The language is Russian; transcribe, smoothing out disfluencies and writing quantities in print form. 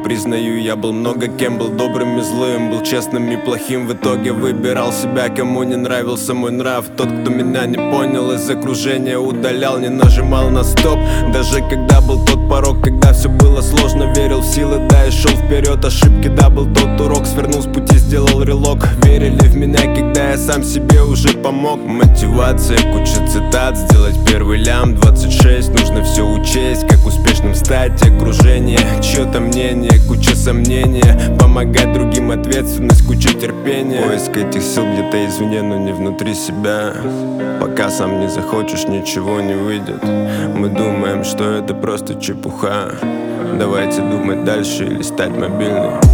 признаю, я был много кем. Был добрым и злым, был честным и плохим. В итоге выбирал себя, кому не нравился мой нрав. Тот, кто меня не понял, из окружения удалял, не нажимал на стоп. Даже когда был тот порог, когда все было сложно, верил в силы, да, и шел вперед. Ошибки, да, был тот урок, свернул с пути, сделал релок. Верили в меня, когда я сам себе уже помог. Мотивация, куча цитат, сделать первый лям. 26, нужно все учесть, как успешным стать. Окружение, чье-то мнение, куча сомнения. Помогать другим, ответственность, куча терпения. Поиск этих сил где-то извне, но не внутри себя. Пока сам не захочешь, ничего не выйдет. Мы думаем, что это просто чепуха. Давайте думать дальше и листать мобильный.